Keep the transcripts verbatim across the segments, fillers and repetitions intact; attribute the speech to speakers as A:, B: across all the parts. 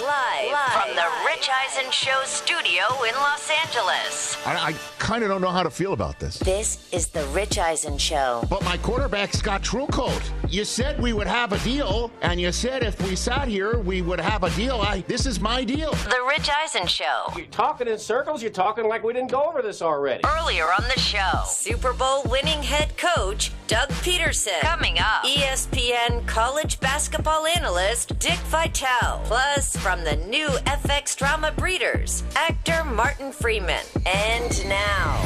A: live, live from the Rich Eisen Show studio in Los Angeles.
B: I, I kind of don't know how to feel about this.
A: This is the Rich Eisen Show.
B: But my quarterback's got True Coat. You said we would have a deal, and you said if we sat here, we would have a deal. I, this is my deal.
A: The Rich Eisen Show.
C: You're talking in circles. You're talking like we didn't go over this already.
A: Earlier on the show, Super Bowl winning head coach Doug Peterson. Coming up, E S P N college basketball analyst Dick Vitale. Plus, from the new F X drama Breeders, actor Martin Freeman. And now,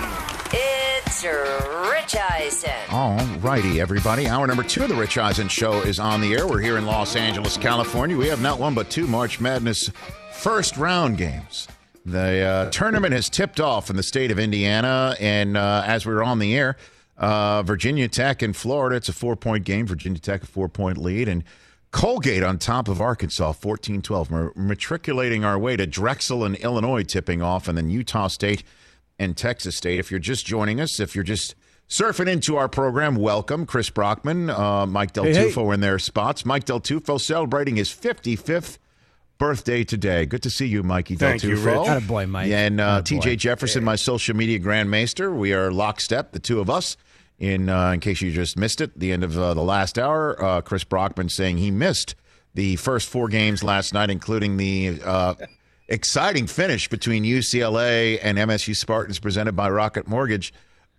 A: it's Rich Eisen.
B: All righty, everybody. Hour number two of the Rich Eisen Show is on the air. We're here in Los Angeles, California. We have not one but two March Madness first round games. The uh, tournament has tipped off in the state of Indiana, and uh, as we were on the air, uh, Virginia Tech and Florida, it's a four-point game. Virginia Tech a four-point lead, and Colgate on top of Arkansas, fourteen twelve. We're matriculating our way to Drexel and Illinois tipping off, and then Utah State and Texas State. If you're just joining us, if you're just surfing into our program, welcome. Chris Brockman, uh, Mike Del
D: hey,
B: Tufo
D: hey.
B: in their spots. Mike Del Tufo celebrating his fifty-fifth birthday today. Good to see you, Mikey
D: Thank
B: Del
D: you,
B: Tufo.
D: Rich. Attaboy, Mike.
B: And uh,
D: Attaboy.
B: T J Jefferson, my social media grandmaster. We are lockstep, the two of us. In uh, in case you just missed it, the end of uh, the last hour, uh, Chris Brockman saying he missed the first four games last night, including the uh, exciting finish between U C L A and M S U Spartans presented by Rocket Mortgage.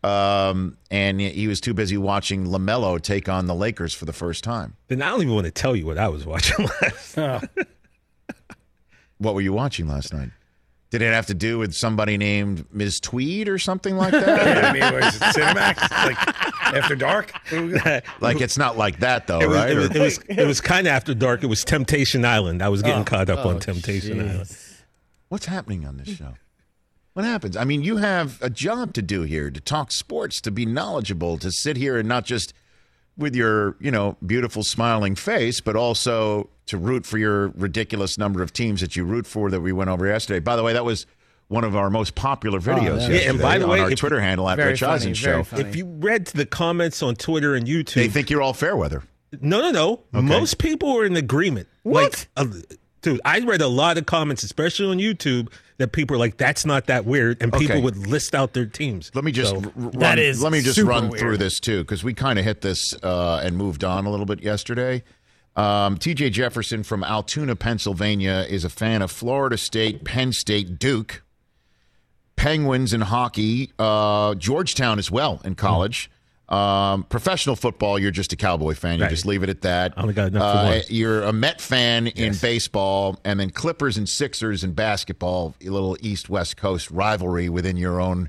B: Um, and he was too busy watching LaMelo take on the Lakers for the first time.
E: Then I don't even want to tell you what I was watching last night.
D: Oh.
B: What were you watching last night? Did it have to do with somebody named Miz Tweed or something like that?
D: Yeah, I mean, was it Cinemax? Like After Dark?
B: Like, it's not like that, though,
E: It was,
B: right?
E: it was,
B: Or-
E: it was, it was kind of after dark. It was Temptation Island. I was getting
D: Oh.
E: caught up
D: Oh,
E: on Temptation
D: geez.
E: Island.
B: What's happening on this show? What happens? I mean, you have a job to do here, to talk sports, to be knowledgeable, to sit here and not just with your, you know, beautiful smiling face, but also to root for your ridiculous number of teams that you root for that we went over yesterday. By the way, that was one of our most popular videos
D: that
B: yesterday
E: Yeah, and by the way,
B: on our
E: if-
B: Twitter handle at
D: Very
B: Rich
D: funny,
B: Eisen
D: very
B: Show.
D: funny.
E: If you read the comments on Twitter and YouTube,
B: They think you're all fair weather.
E: no, no, no.
B: Okay.
E: Most people were in agreement.
D: What?
E: Like, uh, dude, I read a lot of comments, especially on YouTube, that people are like, "That's not that weird," and people
B: Okay.
E: would list out their teams.
B: Let me just
E: So-
B: r- run,
D: That is
B: let me just
D: super
B: run
D: weird.
B: through this too, because we kind of hit this uh, and moved on a little bit yesterday. Um, T J Jefferson from Altoona, Pennsylvania, is a fan of Florida State, Penn State, Duke, Penguins in hockey, uh, Georgetown as well in college. Um, professional football, you're just a Cowboy fan. You
E: Right.
B: just leave it at that.
E: I only got enough for
B: Uh,
E: one.
B: You're a Met fan in
E: Yes.
B: baseball, and then Clippers and Sixers in basketball, a little East-West Coast rivalry within your own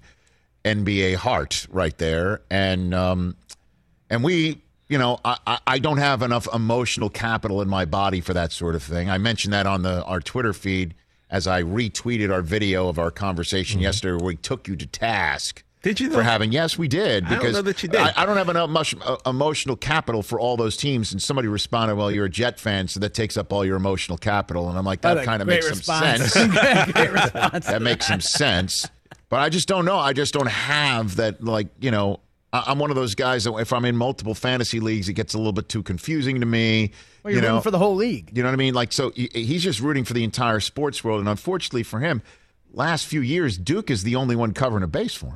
B: N B A heart right there. And um, and we, you know, I, I- I don't have enough emotional capital in my body for that sort of thing. I mentioned that on the our Twitter feed as I retweeted our video of our conversation
E: Mm-hmm.
B: yesterday where we took you to task.
E: Did you,
B: For
E: though?
B: having, yes, we did.
E: I don't
B: Because
E: know that you did.
B: I, I don't have enough much, uh, emotional capital for all those teams. And somebody responded, well, you're a Jet fan, so that takes up all your emotional capital. And I'm like, that
D: What a
B: kind of
D: great
B: makes
D: response.
B: some sense.
D: Great response.
B: That makes some sense. But I just don't know. I just don't have that, like, you know, I, I'm one of those guys that if I'm in multiple fantasy leagues, it gets a little bit too confusing to me.
D: Well, you're
B: you know,
D: rooting for the whole league.
B: You know what I mean? Like, so he- he's just rooting for the entire sports world. And unfortunately for him, last few years, Duke is the only one covering a base for him.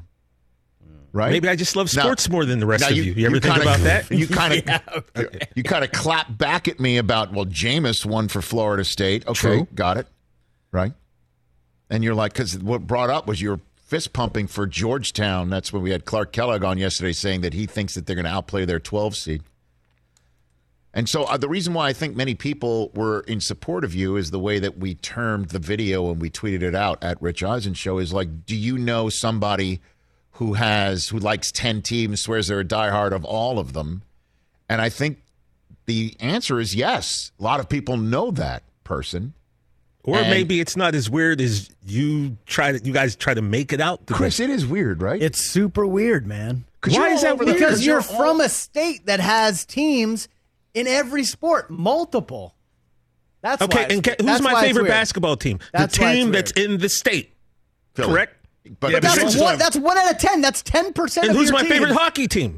B: Right?
E: Maybe I just love
B: Now-
E: sports more than the rest
B: now
E: of you. You, ever think
B: kinda-
E: about that?
B: You kind of you kind of clap back at me about, well, Jameis won for Florida State. Okay,
E: True.
B: got it. Right. And you're like, because what brought up was your fist pumping for Georgetown. That's when we had Clark Kellogg on yesterday saying that he thinks that they're going to outplay their twelve seed. And so uh, the reason why I think many people were in support of you is the way that we termed the video and we tweeted it out at Rich Eisen Show is like, do you know somebody who has who likes ten teams, swears they're a diehard of all of them? And I think the answer is yes. A lot of people know that person.
E: Or
B: And-
E: maybe it's not as weird as you try to. You guys try to make it out. to be.
B: Chris, it is weird, right?
D: It's super weird, man.
B: Why is that weird?
D: Because you're
B: all-
D: from a state that has teams in every sport, multiple. That's
E: Okay,
D: why it's-
E: and ca- who's
D: that's
E: my
D: why it's
E: favorite
D: weird.
E: basketball team?
D: That's
E: the
D: why it's
E: team that's
D: weird.
E: in the state.
B: Philly.
E: Correct.
B: But,
E: Yeah,
D: That's
E: Sixers
D: one.
E: have-
D: That's one out of ten. That's ten percent.
E: And
D: of
E: who's
D: your
E: my
D: team.
E: favorite hockey team?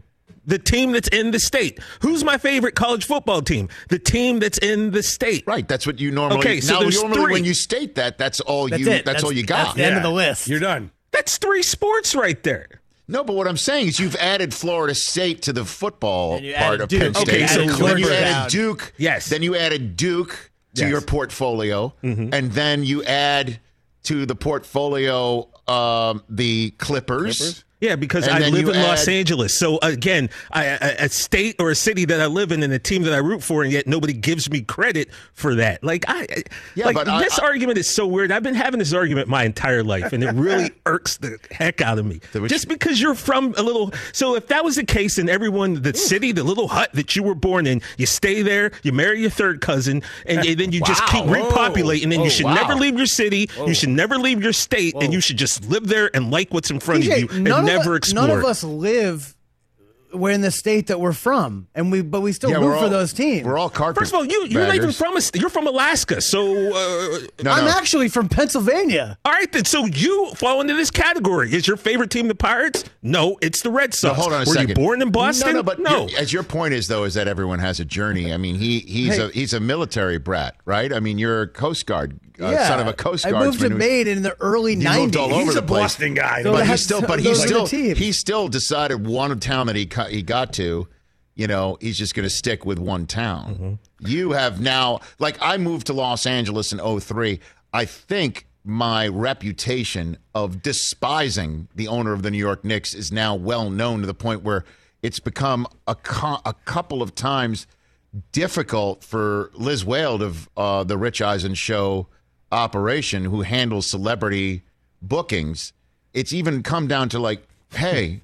E: The team that's in the state. Who's my favorite college football team? The team that's in the state.
B: Right. That's what you normally.
E: Okay, so
B: now,
E: there's
B: normally
E: three.
B: when you state that, that's all
D: That's
B: you.
D: it.
B: That's, all you got.
D: That's the end of the list.
F: You're done.
E: That's three sports right there.
B: No, but what I'm saying is you've added Florida State to the football
D: And you
B: part
D: added
B: of
D: Duke.
B: Penn State.
E: Okay, so
B: then you
E: Clipper
B: added
D: down.
B: Duke.
E: Yes.
B: Then you added Duke to
E: Yes.
B: your portfolio,
E: Mm-hmm.
B: and then you add to the portfolio um, the Clippers.
F: Clippers?
E: Yeah, because
B: And
E: I
B: then
E: live
B: you
E: in Los
B: add-
E: Angeles. So again, I, a, a state or a city that I live in and a team that I root for, and yet nobody gives me credit for that. Like I, I-
B: Yeah,
E: like
B: but I-
E: this
B: I-
E: argument is so weird. I've been having this argument my entire life, and it really irks the heck out of me.
B: The which-
E: Just because you're from a little. So if that was the case, and everyone, the city, the little hut that you were born in, you stay there, you marry your third cousin, and, and then you just keep
B: Wow.
E: repopulating. And
B: Whoa.
E: you should
B: Oh, wow.
E: never leave your city. You should never leave your state, and you should just live there and like what's in front
D: T J,
E: of you and
D: none
E: never
D: of,
E: explore.
D: None of
E: it.
D: us live. We're in the state that we're from, and we but we still
B: Yeah,
D: root
B: we're
D: for
B: all-
D: those teams.
B: We're all carpet.
E: First of all, you, you're not even
B: baggers.
E: from a, st- you're from Alaska, so uh,
B: No,
D: I'm
B: no.
D: actually from Pennsylvania.
E: all right then. So you fall into this category. Is your favorite team the Pirates? No, it's the Red
B: No,
E: Sox.
B: hold on a
E: Were
B: second.
E: you born in Boston?
B: No, no, but
E: no.
B: your- as your point is though, is that everyone has a journey. I mean, he he's
D: Hey.
B: a he's a military brat, right? I mean, you're a Coast Guard uh,
D: yeah,
B: son of a Coast
D: I
B: Guardsman.
D: moved to
B: who-
D: Maine in the early
B: You
D: nineties.
B: moved all over
F: He's
B: the
F: a
B: place.
F: Boston guy.
D: So
B: but
D: that's-
B: he still, but he
D: those are the
B: still,
D: teams.
B: he still decided one town that he cu- he got to. You know, he's just going to stick with one town.
D: Mm-hmm.
B: You have now, like, I moved to Los Angeles in oh three. I think my reputation of despising the owner of the New York Knicks is now well known to the point where it's become a, co- a couple of times difficult for Liz Whale of uh, the Rich Eisen Show operation, who handles celebrity bookings. It's even come down to like, hey,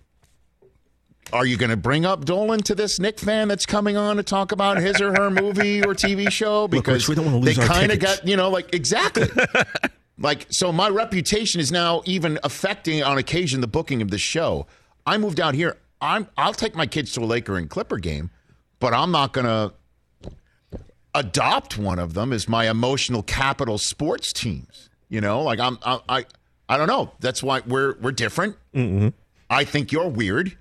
B: are you going to bring up Dolan to this Knick fan that's coming on to talk about his or her movie or T V show? Because
E: Rich, we don't wanna lose
B: they
E: our
B: kind of
E: tickets.
B: got, you know, like, exactly. Like, so my reputation is now even affecting, on occasion, the booking of the show. I moved out here. I'm, I'll take my kids to a Laker and Clipper game, but I'm not going to adopt one of them as my emotional capital sports teams. You know, like I'm, I, I, I don't know. That's why we're we're different. Mm-hmm. I think you're weird.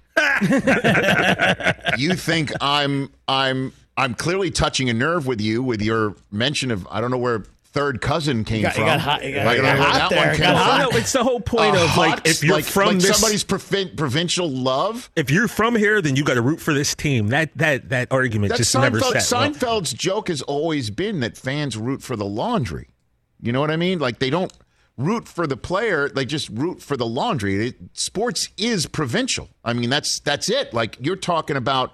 B: You think I'm I'm I'm clearly touching a nerve with you with your mention of I don't know where third cousin came
D: got- you
B: from.
D: got hot- you got-
B: Like,
D: you
B: I don't
D: got
B: know where
D: hot
B: that
D: there.
B: one came
D: Got
B: from.
D: hot.
E: No, no, it's the whole point
B: Uh,
E: of like
B: hot?
E: if you're
B: like,
E: from
B: like
E: this,
B: somebody's provin- provincial love.
E: if you're from here, then you got to root for this team. That that that argument
B: That's
E: just never
B: Seinfeld,
E: sat well.
B: Seinfeld's joke has always been that fans root for the laundry. You know what I mean? Like they don't root for the player; they just root for the laundry. It, sports is provincial. I mean, that's that's it. Like you're talking about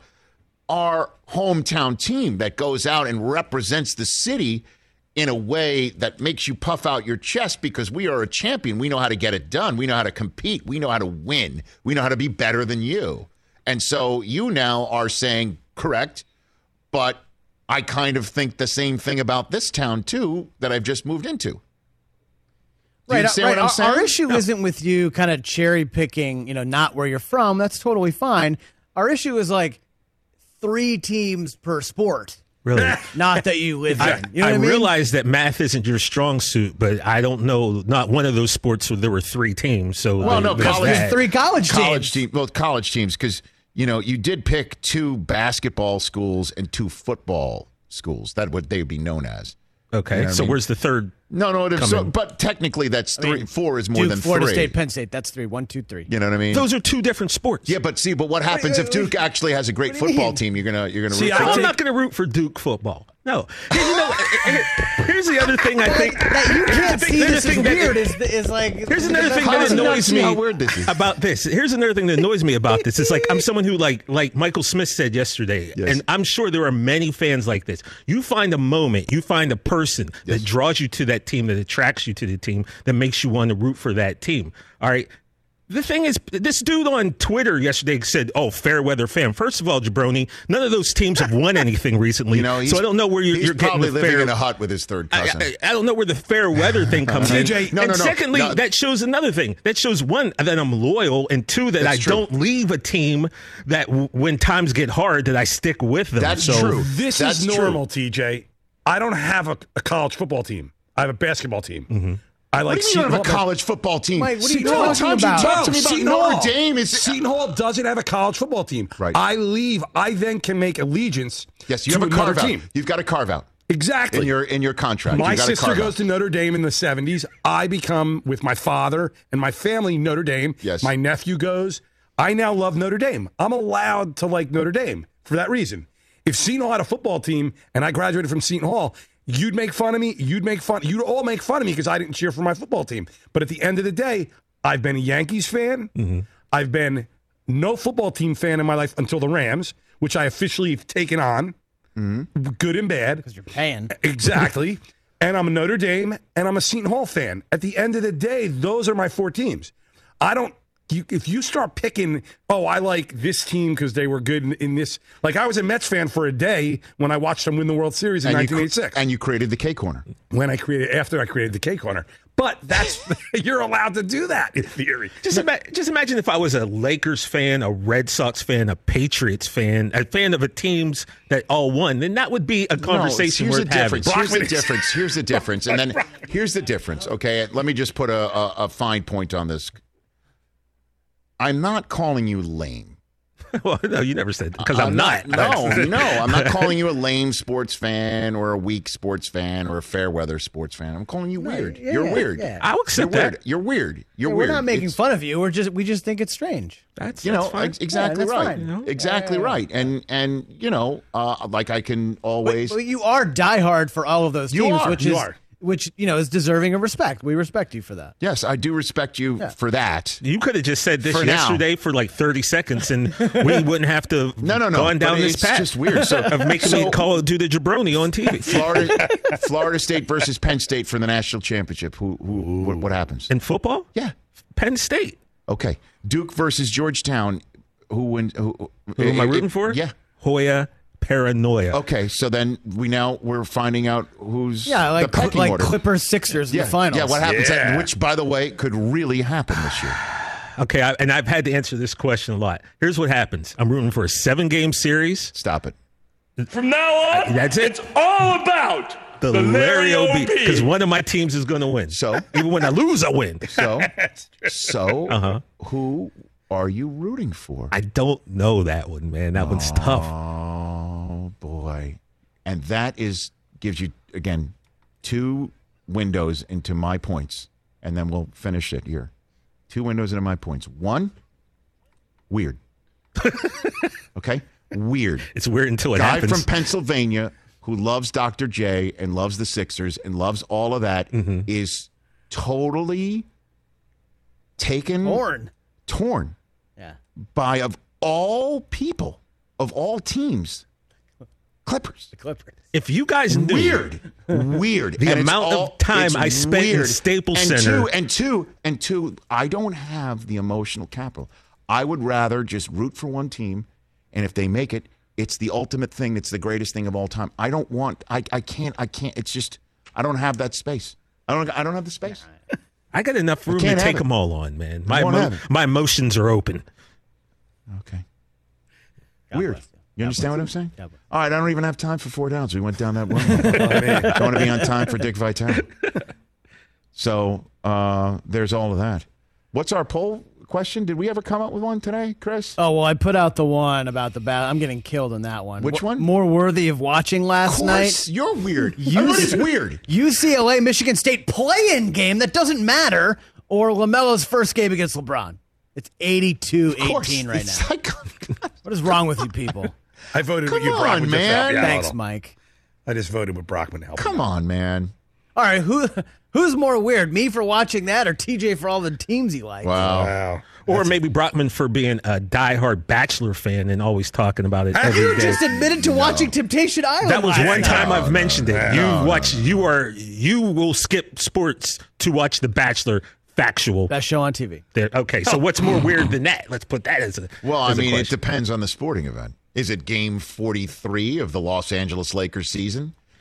B: our hometown team that goes out and represents the city in a way that makes you puff out your chest because we are a champion. We know how to get it done. We know how to compete. We know how to win. We know how to be better than you. And so you now are saying, correct, but I kind of think the same thing about this town, too, that I've just moved into. Do you
D: Right,
B: understand
D: right.
B: what I'm
D: Our,
B: saying?
D: our issue isn't with you kind of cherry picking, you know, not where you're from. That's totally fine. Our issue is like three teams per sport,
E: Really.
D: not that you live
E: I,
D: in. You know
E: I
D: what I mean?
E: realize that math isn't your strong suit, but I don't know. Not one of those sports where there were three teams. So
B: Well,
E: there-
B: no,
E: there's
B: college-
D: There's
E: that.
D: three college,
B: college
D: teams.
B: team, well, college teams, because you know you did pick two basketball schools and two football schools. That would they would be known as.
E: Okay,
B: You know what I
E: so
B: mean?
E: where's the third?
B: No, no, it is so,
E: Coming.
B: but technically that's three.
D: mean,
B: four is more
D: Duke,
B: than
D: Florida
B: three.
D: State, Penn State. That's three. One, two, three.
B: You know what I mean?
E: Those are two different sports.
B: yeah, but see, but what happens if Duke actually has a great
D: What do you
B: football
D: mean?
B: team? You're gonna you're gonna
F: See,
B: root
F: I
B: for
E: I'm
F: take-
E: not going to root for Duke football. No. Hey, you know, here- here's the other thing I think.
D: That you
E: here's
D: can't
E: the thing-
D: see
E: here's
D: this
E: the
D: is
E: thing that-
D: weird. Is, is like
E: Here's another thing
B: How
E: that
B: does it not
E: annoys
B: see
E: me
B: how weird this is?
E: about this. Here's another thing that annoys me about this. It's like I'm someone who like like Michael Smith said yesterday,
B: Yes.
E: and I'm sure there are many fans like this. You find a moment, you find a person
B: Yes.
E: that draws you to that team, that attracts you to the team, that makes you want to root for that team. All right. The thing is, this dude on Twitter yesterday said, "Oh, fair weather fan." First of all, Jabroni, none of those teams have won anything recently.
B: You know, he's,
E: so I don't know where you're,
B: he's
E: you're getting
B: probably
E: the
B: living
E: fair.
B: in a hut with his third
E: I,
B: cousin.
E: I, I don't know where the fair weather thing comes in.
F: T J,
B: no,
E: and
B: no, no,
E: secondly,
B: no.
E: that shows another thing. That shows one that I'm loyal, and two that
B: That's
E: I
B: true.
E: don't leave a team that w- when times get hard that I stick with them.
B: That's
E: so,
B: true.
F: This
B: That's
F: is
B: true.
F: normal, T J. I don't have a, a college football team. I have a basketball team.
E: Mm-hmm.
F: I like
B: what do you mean
F: Seton
B: you don't have a
F: Hall.
B: college football team?
D: Mike, what are you
B: Seton Hall,
D: talking
B: times
D: about?
B: you talk to me
F: No,
B: about
F: Seton
B: Notre
F: Hall.
B: Dame. Is
F: Seton Hall doesn't have a college football team.
B: Right.
F: I leave. I then can make allegiance
B: yes, you
F: to
B: have a
F: another
B: carve out.
F: team.
B: You've got a carve out
F: Exactly.
B: in your in your contract.
F: My
B: You've got a
F: sister
B: carve
F: goes
B: out.
F: to Notre Dame in the seventies. I become, with my father and my family, Notre Dame.
B: Yes.
F: My nephew goes. I now love Notre Dame. I'm allowed to like Notre Dame for that reason. If Seton Hall had a football team and I graduated from Seton Hall, you'd make fun of me. You'd make fun. You'd all make fun of me because I didn't cheer for my football team. But at the end of the day, I've been a Yankees fan. Mm-hmm. I've been no football team fan in my life until the Rams, which I officially have taken on, mm-hmm. good and bad.
D: Because you're paying.
F: Exactly. And I'm a Notre Dame, and I'm a Seton Hall fan. At the end of the day, those are my four teams. I don't. You, if you start picking, oh, I like this team because they were good in, in this. Like, I was a Mets fan for a day when I watched them win the World Series in
B: and
F: nineteen
B: you,
F: eighty-six.
B: and you created the K Corner.
F: When I created, after I created the K Corner. But that's, you're allowed to do that in theory.
E: Just, ima- just imagine if I was a Lakers fan, a Red Sox fan, a Patriots fan, a fan of a teams that all won, then that would be a conversation
B: no, here's
E: worth
B: the
E: having.
B: difference. Here's the difference. Here's the difference. And then here's the difference. Okay, let me just put a, a, a fine point on this. I'm not calling you lame.
E: Well, no, you never said because I'm,
B: I'm
E: not.
B: not. No, no, I'm not calling you a lame sports fan or a weak sports fan or a fair weather sports fan. I'm calling you weird.
D: yeah,
B: You're weird.
D: yeah.
E: I'll accept
B: You're
E: that.
B: weird. You're weird. You're
D: Yeah,
B: weird.
D: we're not making
B: It's-
D: fun of you. We're just we just think it's strange.
E: That's
B: You
E: that's
B: know,
E: fine.
B: ex- exactly
D: Yeah, that's
B: right.
D: fine, you know?
B: Exactly
D: Yeah, yeah, yeah.
B: right. And and you know, uh, like I can always.
D: But you are diehard for all of those
B: You
D: teams,
B: are,
D: which
F: you
D: is
F: are.
D: which you know is deserving of respect. We respect you for that.
B: Yes, I do respect you
D: Yeah.
B: for that.
E: You could have just said this
B: For now.
E: yesterday for like thirty seconds, and we wouldn't have to
B: No, no, no.
E: gone down
B: But
E: this
B: it's
E: path.
B: just weird. So-
E: of making
B: so-
E: me call do the jabroni on T V.
B: Florida, Florida State versus Penn State for the national championship. Who, who, what, what happens?
E: In football,
B: Yeah.
E: Penn State.
B: Okay. Duke versus Georgetown. Who wins? Who,
E: Who am I
B: it-
E: rooting
B: it-
E: for?
B: Yeah.
E: Hoya Paranoia.
B: Okay. So then we now we're finding out who's
D: Yeah, like
B: the pecking
D: like
B: order.
D: Clippers Sixers in
B: yeah.
D: the finals.
B: Yeah. What happens?
F: Yeah.
B: Which, by the way, could really happen this year.
E: Okay, I, and I've had to answer this question a lot. Here's what happens: I'm rooting for a seven-game series.
B: Stop it.
G: From now on,
E: That's it.
G: it's all about
E: The,
G: the
E: Larry
G: Larry
E: O
G: O
E: B,
G: B.
E: because one of my teams is going to win.
B: So?
E: even when I lose, I win.
B: So, so
E: Uh-huh.
B: who are you rooting for?
E: I don't know that one, man. That one's tough.
B: Oh boy, and that is gives you again two windows into my points, and then we'll finish it here. Two windows into my points. One, weird. Okay, weird.
E: It's weird until it
B: Guy
E: happens.
B: from Pennsylvania who loves Doctor J and loves the Sixers and loves all of that
E: Mm-hmm.
B: is totally taken
D: Torn.
B: torn
D: Yeah.
B: by of all people of all teams, Clippers.
D: The Clippers.
E: if you guys knew
B: Weird, weird.
E: The
B: And it's
E: amount of
B: all-
E: time
B: it's
E: I spent in
B: weird.
E: Staples
B: and
E: Center-
B: Two, and two, and two. I don't have the emotional capital. I would rather just root for one team, and if they make it, it's the ultimate thing. It's the greatest thing of all time. I don't want. I. I can't. I can't. It's just. I don't have that space. I don't. I don't have the space.
E: I got enough room to
B: can't have
E: take
B: it.
E: them all on, man. My
B: won't
E: emo-
B: have it.
E: my emotions are open.
B: Okay.
D: God
B: Weird.
D: bless you.
B: You understand what I'm saying?
D: God bless.
B: All right, I don't even have time for four downs. We went down that one. I want to be on time for Dick Vitale. So uh, there's all of that. What's our poll question? Did we ever come up with one today, Chris?
D: Oh well, I put out the one about the battle. I'm getting killed in that one.
B: Which
D: Wh-
B: one?
D: More worthy of watching last
B: Of
D: night.
B: course, you're weird.
D: You-
B: Everybody's weird.
D: U C L A Michigan State play-in game that doesn't matter, or LaMelo's first game against LeBron. It's eighty-two
B: Of course.
D: eighteen right
B: It's
D: now.
B: like-
D: What is wrong with you people?
F: I voted
B: Come
F: with you,
B: on,
F: Brockman. just to help
B: man.
F: you out a
D: Thanks,
F: little.
D: Mike.
F: I just voted with Brockman to help.
B: Come on, man.
D: All right, who who's more weird, me for watching that, or T J for all the teams he likes?
B: Wow.
F: Wow.
E: Or maybe Brockman for being a diehard Bachelor fan and always talking about it every
D: You
E: day.
D: just admitted to watching Temptation Island.
E: That was
D: last
E: one
D: night.
E: time I've mentioned it. You
B: no,
E: watch. You are. You will skip sports to watch The Bachelor. Factual.
D: Best show on T V.
E: There. Okay. So what's more weird than that? Let's put that as a.
B: Well, I
E: as a
B: mean, it
E: question.
B: depends on the sporting event. Is it game forty-three of the Los Angeles Lakers season?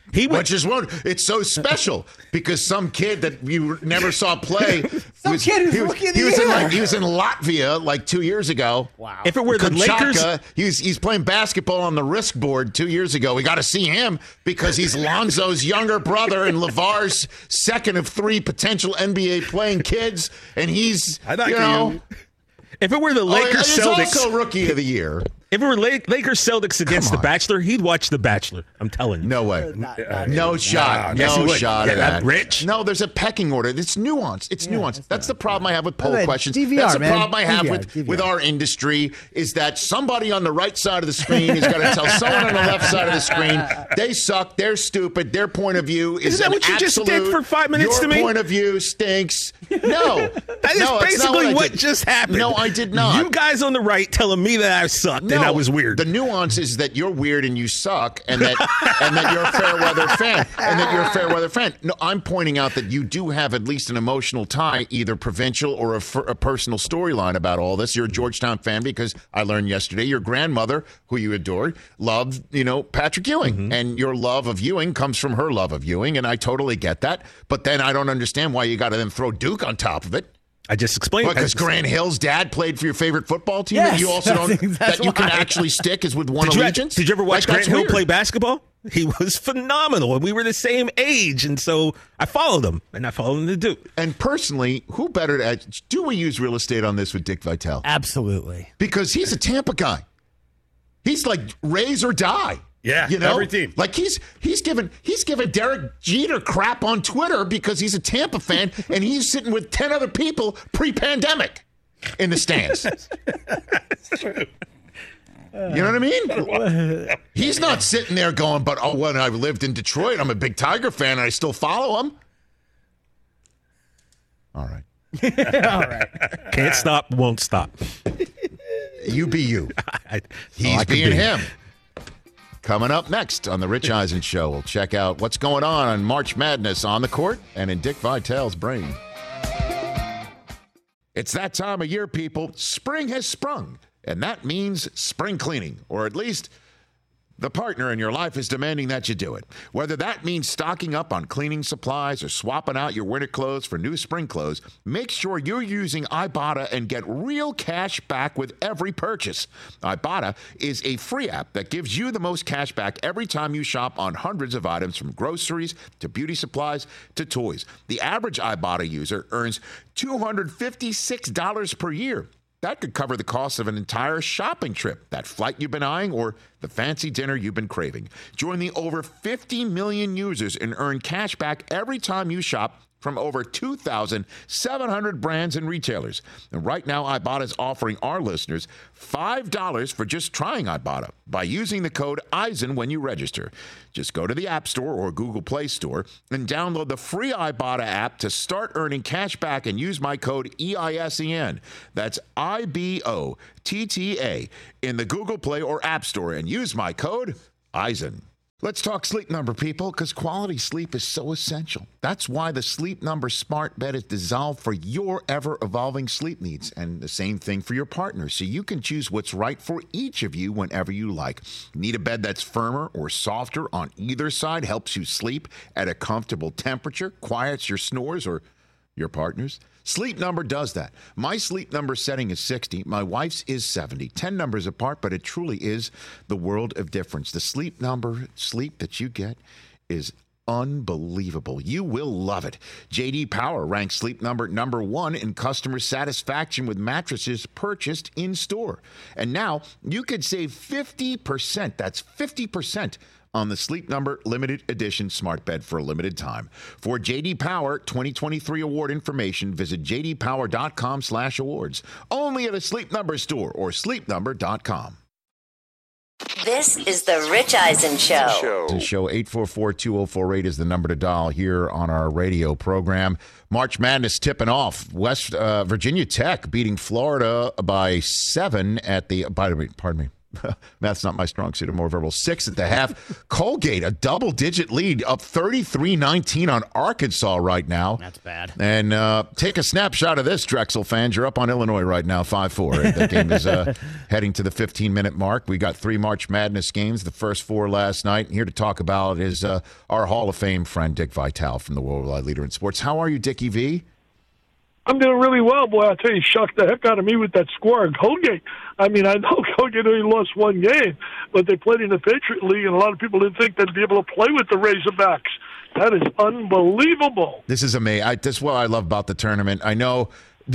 E: He went,
B: Which is one. It's so special because some kid that you never saw play.
D: Some
B: was,
D: kid who's
B: he was,
D: rookie of
B: he
D: the
B: was in
D: year.
B: like he was in Latvia like two years ago.
D: Wow.
E: if it were the Lakers,
B: Kachaka, he's he's playing basketball on the Risk board two years ago. We got to see him because he's Lonzo's younger brother and LeVar's second of three potential N B A playing kids, and he's
F: I like
B: you know.
F: you.
E: if it were the
B: Oh,
E: Lakers
B: he's
E: Celtics,
B: also rookie of the year.
E: if it were La- Lakers Celtics against
B: Come
E: The
B: on.
E: Bachelor, he'd watch The Bachelor. I'm telling you.
B: No way.
D: Not- not-
B: No shot.
E: Yes, he
B: no
E: would.
B: shot
E: Yeah,
B: of that.
E: Rich.
B: No, there's a pecking order. It's nuance. It's nuance. That's the problem I have with poll
D: Wait,
B: questions.
D: D V R,
B: That's the
D: man.
B: problem I have
D: D V R,
B: with,
D: D V R.
B: with our industry is that somebody on the right side of the screen is going to tell someone on the left side of the screen they suck, they're stupid, their point of view is
E: Isn't that
B: an
E: what you just did
B: absolute,
E: for five minutes
B: your
E: to me?
B: point of view stinks. No.
E: That is
B: no, it's not
E: basically
B: I
E: what
B: did.
E: just happened.
B: No, I did not.
E: You guys on the right telling me that I sucked and I was weird.
B: The nuance is that you're weird and you suck, and that and that you're a fair weather fan, and that you're a fair weather fan. No, I'm pointing out that you do have at least an emotional tie, either provincial or a, f- a personal storyline about all this. You're a Georgetown fan because I learned yesterday your grandmother, who you adored, loved you know Patrick Ewing,
E: Mm-hmm.
B: and your love of Ewing comes from her love of Ewing, and I totally get that. But then I don't understand why you got to then throw Duke on top of it.
E: I just explained.
B: Because
E: I-
B: Grant Hill's dad played for your favorite football team
D: Yes,
B: that you also
D: that's-
B: don't
D: that's
B: that you can
D: why.
B: actually stick is with one
E: Did you,
B: allegiance.
E: did you ever watch
B: Like,
E: Grant
B: that's
E: Hill
B: weird.
E: play basketball? He was phenomenal, and we were the same age, and so I followed him, and I followed him to Duke.
B: And personally, who better to do we use real estate on this with Dick Vitale?
D: Absolutely.
B: Because he's a Tampa guy. He's like raise or die.
F: Yeah,
B: you know,
F: every team.
B: Like he's he's given he's given Derek Jeter crap on Twitter because he's a Tampa fan and he's sitting with ten other people pre-pandemic in the stands. You know what I mean? He's not sitting there going, but oh, when I've lived in Detroit, I'm a big Tiger fan and I still follow him. All right.
D: All right.
E: Can't stop, won't stop.
B: You be you.
E: I,
B: He's
E: oh, I could
B: being
E: be.
B: him. Coming up next on The Rich Eisen Show, we'll check out what's going on on March Madness on the court and in Dick Vitale's brain. It's that time of year, people. Spring has sprung, and that means spring cleaning, or at least the partner in your life is demanding that you do it. Whether that means stocking up on cleaning supplies or swapping out your winter clothes for new spring clothes, make sure you're using Ibotta and get real cash back with every purchase. Ibotta is a free app that gives you the most cash back every time you shop on hundreds of items from groceries to beauty supplies to toys. The average Ibotta user earns two hundred fifty-six dollars per year. That could cover the cost of an entire shopping trip, that flight you've been eyeing, or the fancy dinner you've been craving. Join the over fifty million users and earn cash back every time you shop from over two thousand seven hundred brands and retailers. And right now, Ibotta is offering our listeners five dollars for just trying Ibotta by using the code Eisen when you register. Just go to the App Store or Google Play Store and download the free Ibotta app to start earning cash back and use my code E I S E N. That's I B O T T A in the Google Play or App Store and use my code Eisen. Let's talk Sleep Number, people, because quality sleep is so essential. That's why the Sleep Number smart bed is designed for your ever-evolving sleep needs, and the same thing for your partner, so you can choose what's right for each of you whenever you like. Need a bed that's firmer or softer on either side, helps you sleep at a comfortable temperature, quiets your snores or your partner's? Sleep Number does that. My Sleep Number setting is sixty. My wife's is seventy. ten numbers apart, but it truly is the world of difference. The Sleep Number sleep that you get is unbelievable. You will love it. J D Power ranks Sleep Number number one in customer satisfaction with mattresses purchased in store. And now you could save fifty percent. That's fifty percent on the Sleep Number limited edition smart bed for a limited time. For J D Power twenty twenty-three award information, visit j d power dot com slash awards. Only at a Sleep Number store or sleep number dot com.
A: This is the Rich Eisen Show.
B: To show eight four four, two oh four eight is the number to dial here on our radio program. March Madness tipping off. West uh, Virginia Tech beating Florida by seven at the, pardon me, pardon me. Math's not my strong suit. I'm more verbal. Six at the half. Colgate, a double-digit lead, up thirty-three nineteen on Arkansas right now.
D: That's bad.
B: And uh, take a snapshot of this, Drexel fans. You're up on Illinois right now, five four. That game is uh, heading to the fifteen-minute mark. We got three March Madness games, the first four last night. And here to talk about it is uh, our Hall of Fame friend, Dick Vitale from the Worldwide Leader in Sports. How are you, Dickie V?
H: I'm doing really well, boy. I'll tell you, shocked the heck out of me with that score in Colgate. I mean, I know Colgate only lost one game, but they played in the Patriot League, and a lot of people didn't think they'd be able to play with the Razorbacks. That is unbelievable.
B: This is amazing. I, this is what I love about the tournament. I know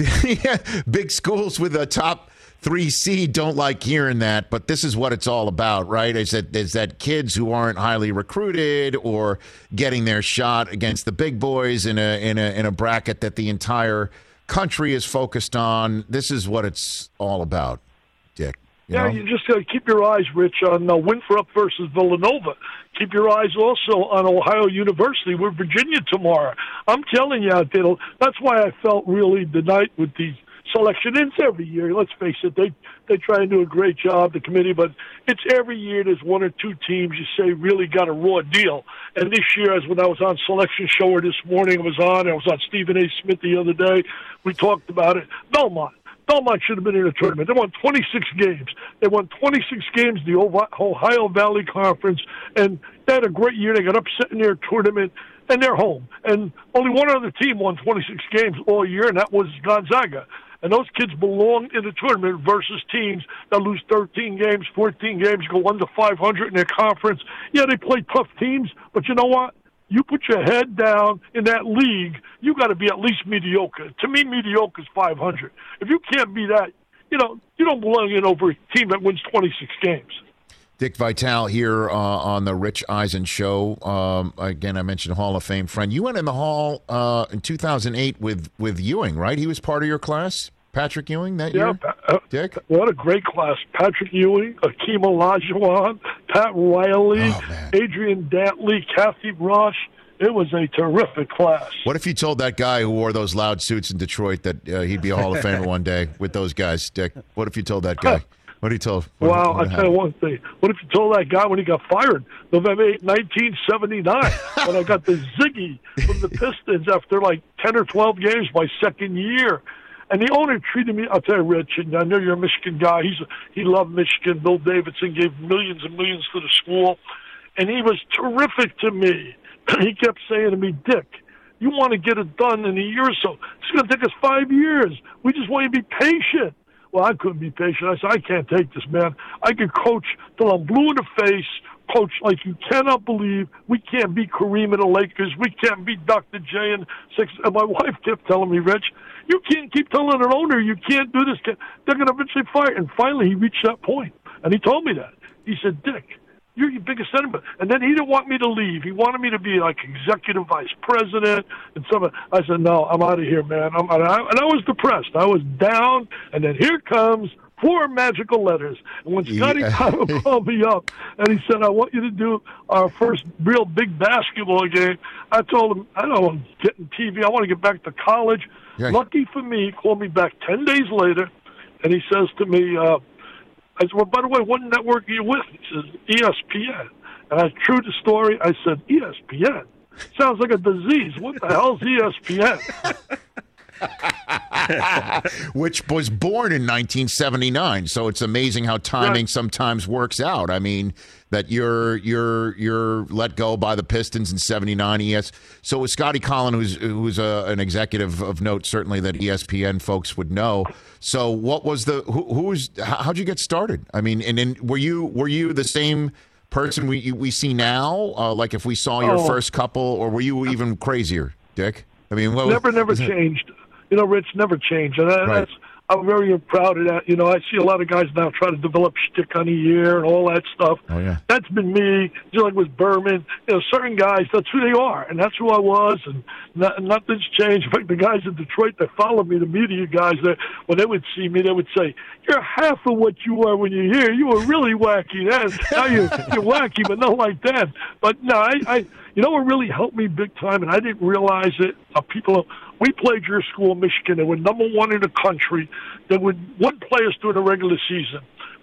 B: big schools with a top three seed don't like hearing that, but this is what it's all about, right? Is that is that kids who aren't highly recruited or getting their shot against the big boys in a in a in a bracket that the entire country is focused on. This is what it's all about, Dick. You
H: yeah,
B: know?
H: you just got to keep your eyes, Rich, on uh, Winthrop versus Villanova. Keep your eyes also on Ohio University with Virginia tomorrow. I'm telling you out there, that's why I felt really the night with these selection. It's every year. Let's face it, they they try and do a great job, the committee, but it's every year there's one or two teams you say really got a raw deal. And this year, as when I was on Selection Show this morning, I was on, I was on Stephen A. Smith the other day, we talked about it. Belmont. Belmont should have been in the tournament. They won twenty-six games. They won twenty-six games in the Ohio Valley Conference, and they had a great year. They got upset in their tournament, and they're home. And only one other team won twenty-six games all year, and that was Gonzaga. And those kids belong in the tournament versus teams that lose thirteen games, fourteen games, go under five hundred in their conference. Yeah, they play tough teams, but you know what? You put your head down in that league, you got to be at least mediocre. To me, mediocre is five hundred. If you can't be that, you know, you don't belong in over a team that wins twenty-six games.
B: Dick Vitale here uh, on the Rich Eisen Show. Um, again, I mentioned Hall of Fame friend. You went in the Hall uh, in two thousand eight with, with Ewing, right? He was part of your class? Patrick Ewing that
H: yeah,
B: year?
H: Uh,
B: Dick?
H: What a great class. Patrick Ewing, Akeem Olajuwon, Pat Riley,
B: oh,
H: Adrian Dantley, Kathy Rush. It was a terrific class.
B: What if you told that guy who wore those loud suits in Detroit that uh, he'd be a Hall of Famer one day with those guys, Dick? What if you told that guy? What did he tell? What,
H: well,
B: what
H: I'll tell you one thing. What if you told that guy when he got fired, November eighth, nineteen seventy-nine, when I got the Ziggy from the Pistons after like ten or twelve games my second year? And the owner treated me, I'll tell you, Rich, and I know you're a Michigan guy. He's a, he loved Michigan. Bill Davidson gave millions and millions to the school. And he was terrific to me. He kept saying to me, Dick, you want to get it done in a year or so. It's going to take us five years. We just want you to be patient. Well, I couldn't be patient. I said, I can't take this, man. I could coach till I'm blue in the face, coach like you cannot believe. We can't beat Kareem and the Lakers. We can't beat Doctor J and six. And my wife kept telling me, Rich, you can't keep telling an owner you can't do this. They're going to eventually fire. And finally, he reached that point, and he told me that. He said, Dick, you're your biggest enemy. And then he didn't want me to leave. He wanted me to be like executive vice president. And some. I said, no, I'm out of here, man. I'm, and, I, and I was depressed. I was down. And then here comes four magical letters. And when Scotty
B: yeah.
H: Connor called me up and he said, I want you to do our first real big basketball game, I told him, I don't want to get in T V. I want to get back to college.
B: Yeah.
H: Lucky for me, he called me back ten days later, and he says to me, uh, I said, well, by the way, what network are you with? He says, E S P N. And I true the story. I said, E S P N? Sounds like a disease. What the hell's E S P N?
B: Which was born in nineteen seventy-nine. So it's amazing how timing
H: right.
B: sometimes works out. I mean, that you're you're you're let go by the Pistons in seventy-nine. E S So with Scotty Collin, who's who's a, an executive of note, certainly that E S P N folks would know. So what was the who, who was how'd you get started? I mean, and then were you were you the same person we we see now? Uh, like if we saw your
H: oh.
B: first couple, or were you even crazier, Dick? I mean, what
H: never
B: was,
H: never changed. You know, Rich, never changed, and that,
B: right.
H: that's. I'm very proud of that. You know, I see a lot of guys now try to develop shtick on the air and all that stuff.
B: Oh, yeah.
H: That's been me, just like with Berman. You know, certain guys, that's who they are, and that's who I was, and not, nothing's changed. In fact, the guys in Detroit that followed me, the media guys, that when they would see me, they would say, you're half of what you were when you're here. You were really wacky then. Now you're, you're wacky, but not like that. But, no, I, I, you know what really helped me big time, and I didn't realize it, uh, people we played your school, Michigan. They were number one in the country. They would one play us during the regular season.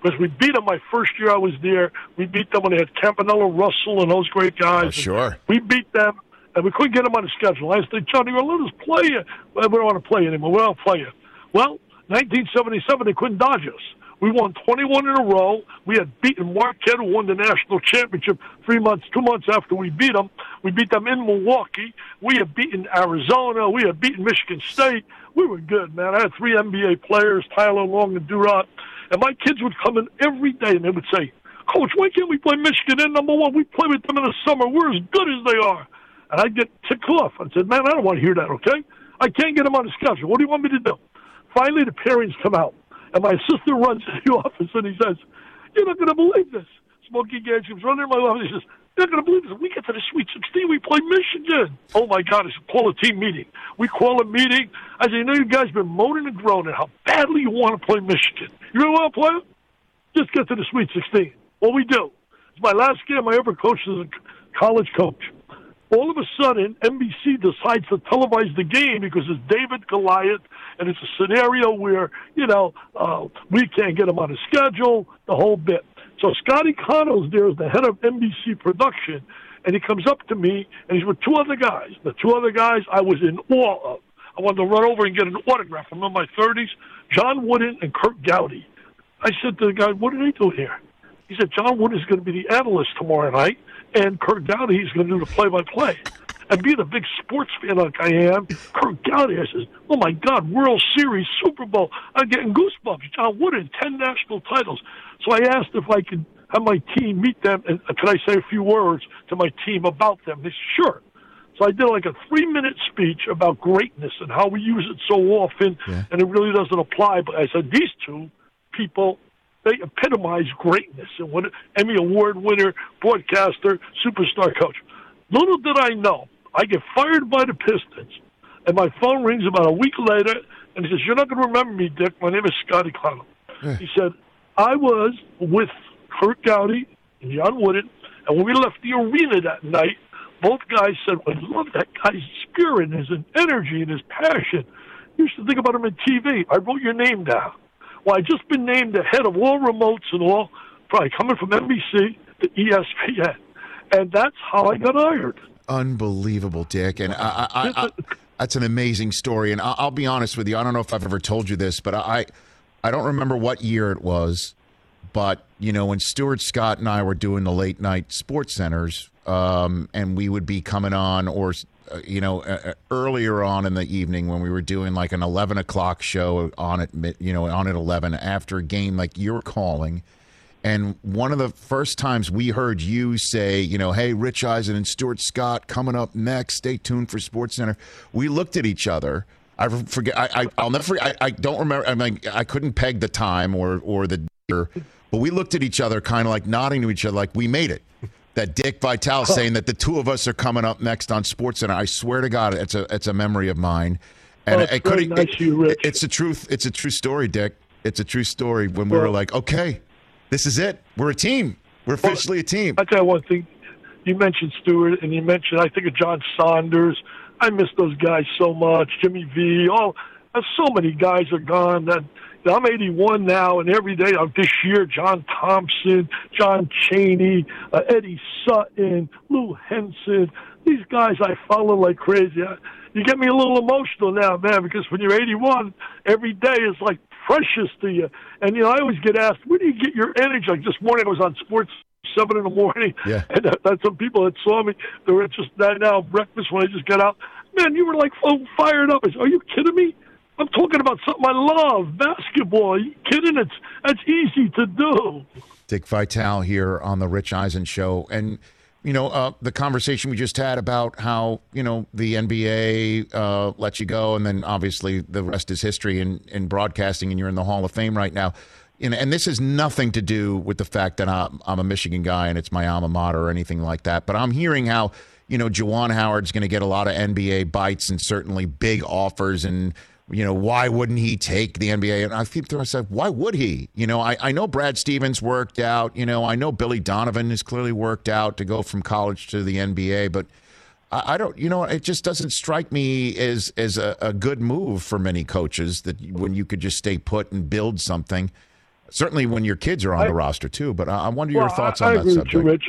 H: because we beat them my first year I was there. We beat them when they had Campanella, Russell, and those great guys.
B: Oh, sure.
H: We beat them, and we couldn't get them on the schedule. I said, Johnny, well, let us play you. Well, we don't want to play you anymore. We don't play you. Well, nineteen seventy-seven, they couldn't dodge us. We won twenty-one in a row. We had beaten Marquette, who won the national championship three months, two months after we beat them. We beat them in Milwaukee. We had beaten Arizona. We had beaten Michigan State. We were good, man. I had three N B A players, Tyler Long and Durant. And my kids would come in every day, and they would say, Coach, why can't we play Michigan in number one? We play with them in the summer. We're as good as they are. And I'd get ticked off. I said, man, I don't want to hear that, okay? I can't get them on the schedule. What do you want me to do? Finally, the parents come out. And my sister runs to the office, and he says, you're not going to believe this. Smokey Gaines comes running in my office. He says, you're not going to believe this. We get to the Sweet sixteen, we play Michigan. Oh, my God. I said, call a team meeting. We call a meeting. I said, you know, you guys have been moaning and groaning how badly you want to play Michigan. You really want to play it? Just get to the Sweet sixteen. Well, we do. It's my last game I ever coached as a college coach. All of a sudden, N B C decides to televise the game because it's David Goliath, and it's a scenario where, you know, uh, we can't get him on the schedule, the whole bit. So Scotty Connell's there as the head of N B C production, and he comes up to me, and he's with two other guys. The two other guys I was in awe of. I wanted to run over and get an autograph. I'm in my thirties, John Wooden and Kurt Gowdy. I said to the guy, what are they doing here? He said, John Wooden is going to be the analyst tomorrow night, and Kurt Gowdy is going to do the play-by-play. And being a big sports fan like I am, Kurt Gowdy, I says, oh, my God, World Series, Super Bowl. I'm getting goosebumps. John Wooden, ten national titles. So I asked if I could have my team meet them, and uh, could I say a few words to my team about them? They said, sure. So I did like a three-minute speech about greatness and how we use it so often, yeah. and it really doesn't apply. But I said, these two people, they epitomize greatness. And what Emmy Award winner, broadcaster, superstar coach. Little did I know, I get fired by the Pistons, and my phone rings about a week later, and he says, you're not going to remember me, Dick. My name is Scotty Connell. Yeah. He said, I was with Kurt Gowdy and John Wooden, and when we left the arena that night, both guys said, I love that guy's spirit and his energy and his passion. You used to think about him on T V. I wrote your name down. Well, I'd just been named the head of all remotes and all, probably coming from N B C to E S P N. And that's how I got hired.
B: Unbelievable, Dick. And I, I, I, I, that's an amazing story. And I, I'll be honest with you, I don't know if I've ever told you this, but I, I don't remember what year it was. But, you know, when Stuart Scott and I were doing the late night sports centers, um, and we would be coming on, or, uh, you know, uh, earlier on in the evening when we were doing like an eleven o'clock show on at, you know, on at eleven after a game like you're calling. And one of the first times we heard you say, you know, hey, Rich Eisen and Stuart Scott coming up next, stay tuned for SportsCenter. We looked at each other. I forget. I, I I'll never forget. I, I don't remember. I mean, I couldn't peg the time or or the year, but we looked at each other, kind of like nodding to each other, like we made it. That Dick Vitale saying that the two of us are coming up next on SportsCenter. I swear to God, it's a it's a memory of mine, and
H: oh,
B: it could.
H: Nice it, you, Rich.
B: It's a truth. It's a true story, Dick. It's a true story. When we well, were like, okay, this is it. We're a team. We're officially a team.
H: I tell you one thing. You mentioned Stewart, and you mentioned I think of John Saunders. I miss those guys so much. Jimmy V. All so many guys are gone. That I'm eighty-one now, and every day of this year, John Thompson, John Chaney, uh, Eddie Sutton, Lou Henson. These guys I follow like crazy. I, you get me a little emotional now, man, because when you're eighty-one, every day is like precious to you. And you know, I always get asked, where do you get your energy? Like this morning, I was on Sports seven in the morning,
B: yeah.
H: and uh, some people that saw me, they were just that now breakfast when I just got out. Man, you were like so fired up. I said, are you kidding me? I'm talking about something I love, basketball. Are you kidding? It's that's easy to do.
B: Dick Vitale here on the Rich Eisen Show, and you know uh, the conversation we just had about how you know the N B A uh, let you go, and then obviously the rest is history in, in broadcasting, and you're in the Hall of Fame right now. And, and this has nothing to do with the fact that I'm, I'm a Michigan guy and it's my alma mater or anything like that. But I'm hearing how, you know, Juwan Howard's going to get a lot of N B A bites and certainly big offers. And, you know, why wouldn't he take the N B A? And I think to myself, why would he? You know, I, I know Brad Stevens worked out. You know, I know Billy Donovan has clearly worked out to go from college to the N B A. But I, I don't, you know, it just doesn't strike me as, as a, a good move for many coaches that when you could just stay put and build something. Certainly when your kids are on
H: I,
B: the roster, too. But I, I wonder
H: well,
B: your thoughts
H: I,
B: on
H: I
B: that
H: agree
B: subject.
H: With you, Rich.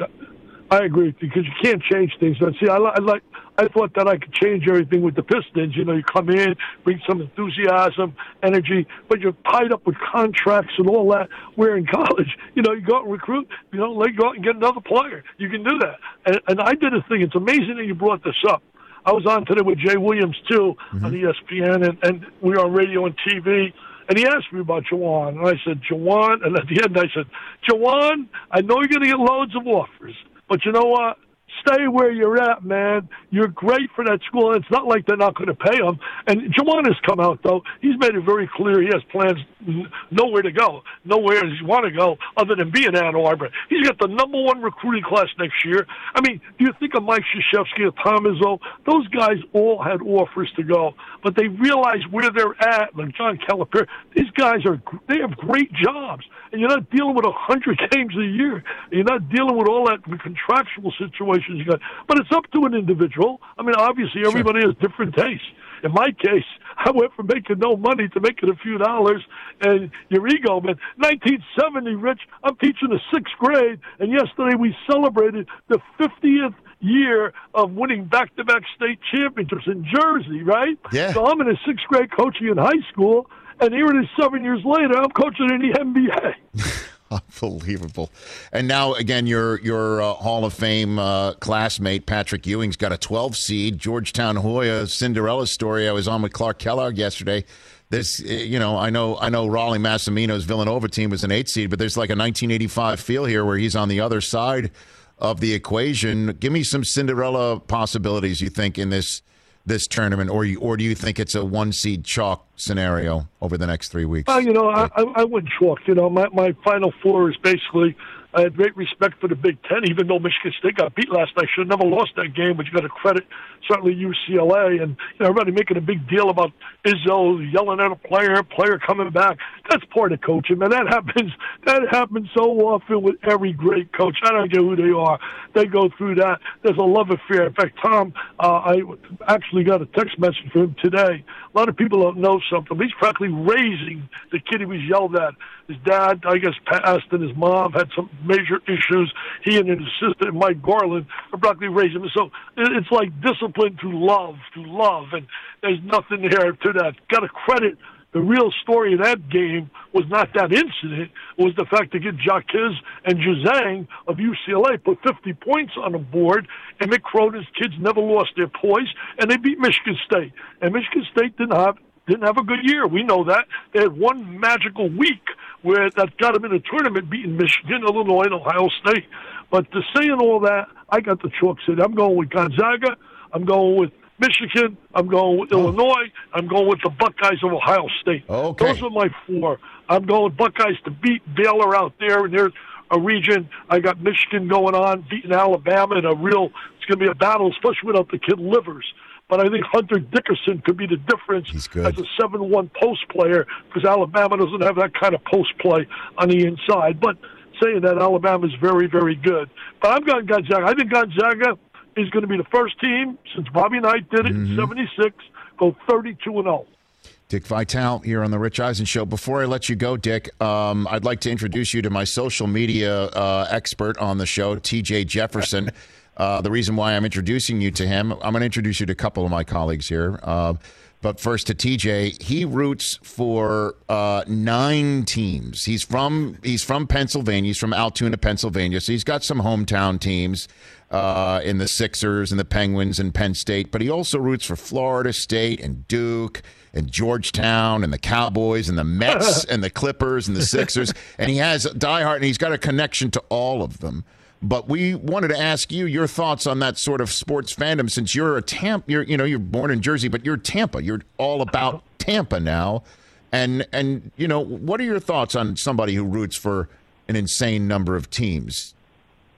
H: I agree because you can't change things. But see, I, I like. I thought that I could change everything with the Pistons. You know, you come in, bring some enthusiasm, energy, but you're tied up with contracts and all that. Where in college, you know, you go out and recruit, you know, let go out and get another player. You can do that. And, and I did a thing. It's amazing that you brought this up. I was on today with Jay Williams, too, mm-hmm. on E S P N, and, and we were on radio and T V. And he asked me about Jawan. And I said, Jawan, and at the end I said, Jawan, I know you're going to get loads of offers, but you know what? Stay where you're at, man. You're great for that school. It's not like they're not going to pay him. And Jawan has come out, though. He's made it very clear he has plans nowhere to go, nowhere does he want to go other than be in Ann Arbor. He's got the number one recruiting class next year. I mean, do you think of Mike Krzyzewski or Tom Izzo? Those guys all had offers to go, but they realize where they're at. Like John Calipari, these guys are they have great jobs, and you're not dealing with a hundred games a year. You're not dealing with all that contractual situations you got. But it's up to an individual. I mean, obviously, everybody sure. has different tastes. In my case, I went from making no money to making a few dollars, and your ego, man. nineteen seventy, Rich, I'm teaching the sixth grade, and yesterday we celebrated the fiftieth year of winning back-to-back state championships in Jersey, right?
B: Yeah.
H: So I'm in the sixth grade coaching in high school, and here it is seven years later, I'm coaching in the N B A.
B: Unbelievable. And now, again, your your uh, Hall of Fame uh, classmate, Patrick Ewing's got a twelve seed. Georgetown Hoya, Cinderella story. I was on with Clark Kellogg yesterday. This, you know, I know I know Raleigh Massimino's Villanova team was an eight seed, but there's like a nineteen eighty-five feel here where he's on the other side of the equation. Give me some Cinderella possibilities, you think, in this this tournament, or you, or do you think it's a one-seed chalk scenario over the next three weeks?
H: Uh, you know, I, I wouldn't chalk. You know, my, my Final Four is basically I had great respect for the Big Ten, even though Michigan State got beat last night. Should have never lost that game, but you got to credit certainly U C L A. And you know, everybody making a big deal about Izzo yelling at a player, player coming back. That's part of coaching, man. That happens. That happens so often with every great coach. I don't care who they are. They go through that. There's a love affair. In fact, Tom, uh, I actually got a text message from him today. A lot of people don't know something. He's practically raising the kid he was yelled at. His dad, I guess, passed, and his mom had some major issues. He and his assistant, Mike Garland, are practically raising him. So it's like discipline to love, to love, and there's nothing there to that. Got to credit the real story of that game was not that incident. It was the fact to get Jaquiz and Juzang of U C L A put fifty points on the board, and Mick Cronin's kids never lost their poise, and they beat Michigan State. And Michigan State didn't have didn't have a good year. We know that. They had one magical week where that got them in a tournament, beating Michigan, Illinois, and Ohio State. But to saying all that, I got the chalk city. I'm going with Gonzaga. I'm going with Michigan. I'm going with oh. Illinois. I'm going with the Buckeyes of Ohio State.
B: Okay.
H: Those are my four. I'm going with Buckeyes to beat Baylor out there, and there's a region. I got Michigan going on, beating Alabama in a real, it's going to be a battle, especially without the kid Livers. But I think Hunter Dickerson could be the difference as a seven one post player because Alabama doesn't have that kind of post play on the inside. But saying that, Alabama is very, very good. But I'm going Gonzaga. I think Gonzaga is going to be the first team since Bobby Knight did it mm-hmm. in seventy-six, go thirty-two and oh.
B: Dick Vitale here on the Rich Eisen Show. Before I let you go, Dick, um, I'd like to introduce you to my social media uh, expert on the show, T J Jefferson. Uh, the reason why I'm introducing you to him, I'm going to introduce you to a couple of my colleagues here. Uh, but first to T J, he roots for uh, nine teams. He's from he's from Pennsylvania. He's from Altoona, Pennsylvania. So he's got some hometown teams uh, in the Sixers and the Penguins and Penn State. But he also roots for Florida State and Duke and Georgetown and the Cowboys and the Mets and the Clippers and the Sixers. And he has diehard, and he's got a connection to all of them. But we wanted to ask you your thoughts on that sort of sports fandom, since you're a Tampa, you're, you know, you're born in Jersey, but you're Tampa. You're all about Tampa now. And, and, you know, what are your thoughts on somebody who roots for an insane number of teams?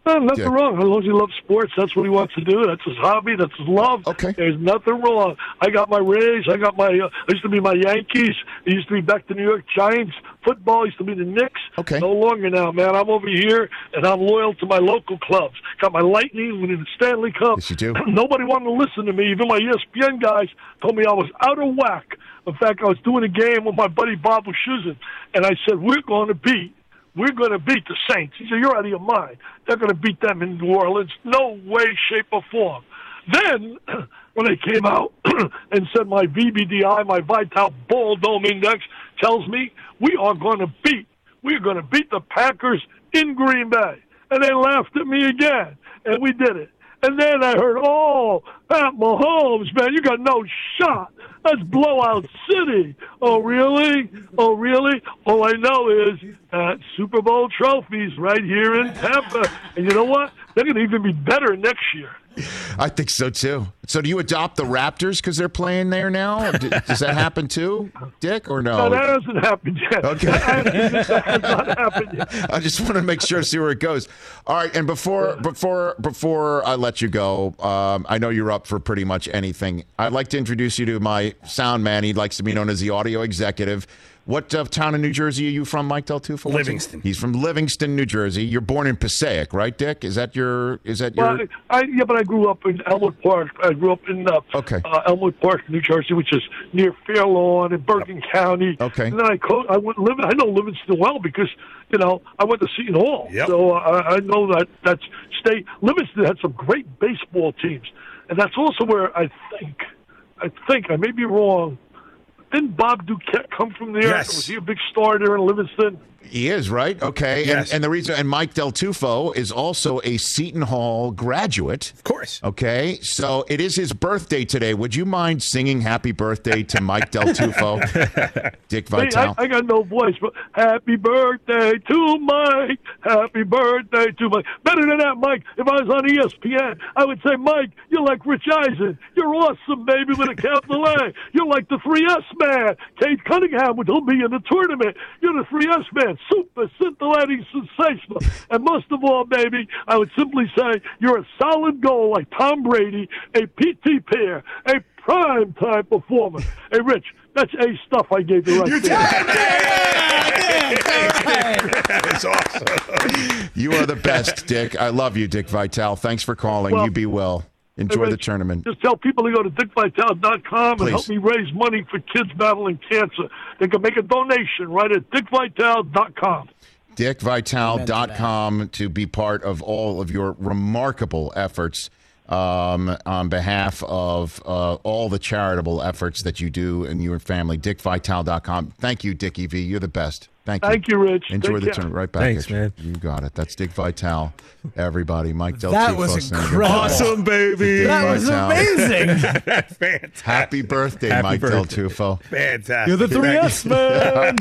H: No, nothing
B: Dick.
H: wrong. As long as he loves sports, that's what he wants to do. That's his hobby. That's his love.
B: Okay.
H: There's nothing wrong. I got my Rays. I got my. Uh, I used to be my Yankees. I used to be back to New York Giants. Football I used to be the Knicks.
B: Okay.
H: No longer now, man. I'm over here, and I'm loyal to my local clubs. Got my Lightning winning the Stanley Cup.
B: Yes, you do.
H: Nobody wanted to listen to me. Even my E S P N guys told me I was out of whack. In fact, I was doing a game with my buddy Bob Wischusen, and I said, we're going to beat. We're going to beat the Saints. He said, you're out of your mind. They're going to beat them in New Orleans. No way, shape, or form. Then, when they came out and said my V B D I, my Vital Ball Dome Index, tells me we are going to beat. We're going to beat the Packers in Green Bay. And they laughed at me again, and we did it. And then I heard, oh, Pat Mahomes, man, you got no shot. That's blowout city. Oh, really? Oh, really? All I know is uh, Super Bowl trophies right here in Tampa. And you know what? They're going to even be better next year.
B: I think so, too. So do you adopt the Raptors because they're playing there now? D- Does that happen, too, Dick, or no?
H: No, that hasn't happened yet.
B: Okay.
H: That has not happened yet.
B: I just want to make sure, see where it goes. All right, and before before before I let you go, um, I know you're up for pretty much anything. I'd like to introduce you to my sound man. He likes to be known as the audio executive. What uh, town in New Jersey are you from, Mike Del Tufo?
F: Livingston.
B: He's from Livingston, New Jersey. You're born in Passaic, right, Dick? Is that your? Is that your?
H: Well, I, yeah, but I grew up in Elmwood Park. I grew up in uh,
B: Okay.
H: uh, Elmwood Park, New Jersey, which is near Fair Lawn in Bergen County.
B: Okay.
H: And then I co- I went live. I know Livingston well because you know I went to Seton Hall,
F: Yep.
H: so I, I know that that's state. Livingston had some great baseball teams, and that's also where I think, I think I may be wrong. Didn't Bob Duquette come from there?
F: Yes.
H: Was he a big star there in Livingston?
B: He is, right? Okay.
F: Yes.
B: And, and the reason, and Mike Del Tufo is also a Seton Hall graduate.
F: Of course.
B: Okay. So it is his birthday today. Would you mind singing happy birthday to Mike Del Tufo? Dick
H: Hey,
B: Vitale.
H: I, I got no voice, but happy birthday to Mike. Happy birthday to Mike. Better than that, Mike. If I was on E S P N, I would say, Mike, you're like Rich Eisen. You're awesome, baby, with a capital A. You're like the three S man. Kate Cunningham will be in the tournament. You're the three S man. Super, scintillating, sensational. And most of all, baby, I would simply say you're a solid goal like Tom Brady, a P T pair, a prime-time performer. Hey, Rich, that's A stuff I gave you right
F: You
H: there.
F: That's awesome.
B: You are the best, Dick. I love you, Dick Vitale. Thanks for calling.
H: Well,
B: you be well. Enjoy
H: Hey,
B: the
H: Rich,
B: tournament.
H: Just tell people to go to dick vitale dot com
B: Please.
H: and help me raise money for kids battling cancer. They can make a donation right at dick vitale dot com.
B: dick vitale dot com to be part of all of your remarkable efforts um, on behalf of uh, all the charitable efforts that you do and your family. dick vitale dot com. Thank you, Dickie V. You're the best. Thank you.
H: Thank you, Rich.
B: Enjoy
H: Take
B: the
H: care.
B: tournament. Right back
E: Thanks,
B: at you.
E: man.
B: You got it. That's Dick Vitale. Everybody. Mike Del
D: That
B: Tufo
D: was
B: saying
D: incredible.
E: Awesome, baby.
B: Dick
D: That was
B: Vitale.
D: amazing.
F: Fantastic.
B: Happy birthday,
E: Happy
B: Mike
E: birthday.
B: Del Tufo.
F: Fantastic.
D: You're the three S man.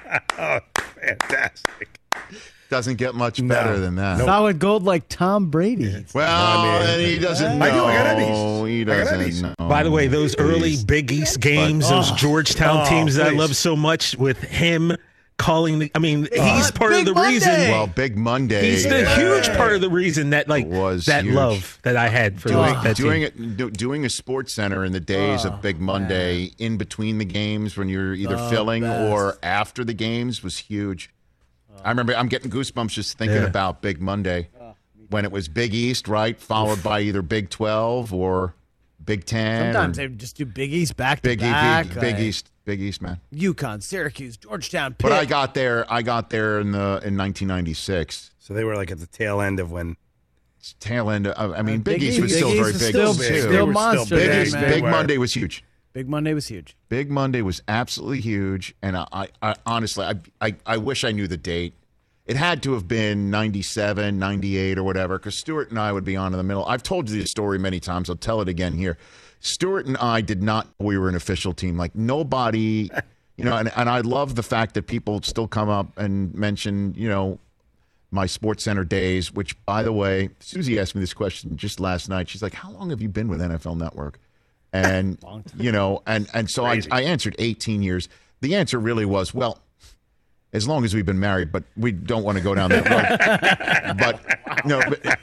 F: Oh, fantastic.
B: Doesn't get much better
F: No.
B: than that.
D: Solid gold like Tom Brady.
B: Well,
F: I mean,
B: he doesn't know.
F: I do. I got Eddie's.
B: He
F: I got
B: doesn't
F: Eddie's.
B: know.
E: By the way, those early
B: Please.
E: Big East games, those Georgetown
F: Oh,
E: teams that I
F: please.
E: love so much, with him calling the. I mean, he's part
D: Big
E: of the reason.
D: Monday.
B: Well, Big Monday.
E: He's the
B: uh,
E: huge part of the reason that like
B: Was
E: that
B: huge.
E: love that I had for
B: Doing,
E: like, that
B: doing
E: team.
B: it, do, doing a sports center in the days
D: Oh,
B: of Big Monday, in between the games when you're either filling
D: best.
B: or after the games, was huge. I remember I'm getting goosebumps just thinking
E: Yeah.
B: about Big Monday when it was Big East, right, followed by either Big twelve or Big Ten.
D: Sometimes
B: or
D: they would just do Big East back to
B: Big,
D: back.
B: Big, Big
D: like
B: East, Big East, man.
D: UConn, Syracuse, Georgetown, Pitt.
B: But I got there. I got there in the in nineteen ninety-six.
F: So they were like at the tail end of when.
B: Tail end. Of, I mean,
D: And
B: Big,
D: Big
B: East was
D: East-
B: still
D: Big
B: very
D: East
B: big.
D: is still
B: too.
D: big.
F: They
D: Still
F: were
D: monster
B: Big,
D: then,
B: East,
D: man.
B: Big
F: Were.
B: Monday was huge.
D: Big Monday was huge.
B: Big Monday was absolutely huge, and I, I, I honestly, I, I, I wish I knew the date. It had to have been ninety-seven, ninety-eight, or whatever, because Stuart and I would be on in the middle. I've told you this story many times. I'll tell it again here. Stuart and I did not know we were an official team. Like, nobody, you know, and, and I love the fact that people still come up and mention, you know, my Sports Center days, which, by the way, Susie asked me this question just last night. She's like, how long have you been with N F L Network? And, you know, and, and so I, I answered eighteen years. The answer really was, well, as long as we've been married, but we don't want to go down that road. But no,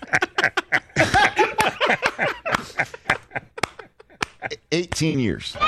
B: but, eighteen years.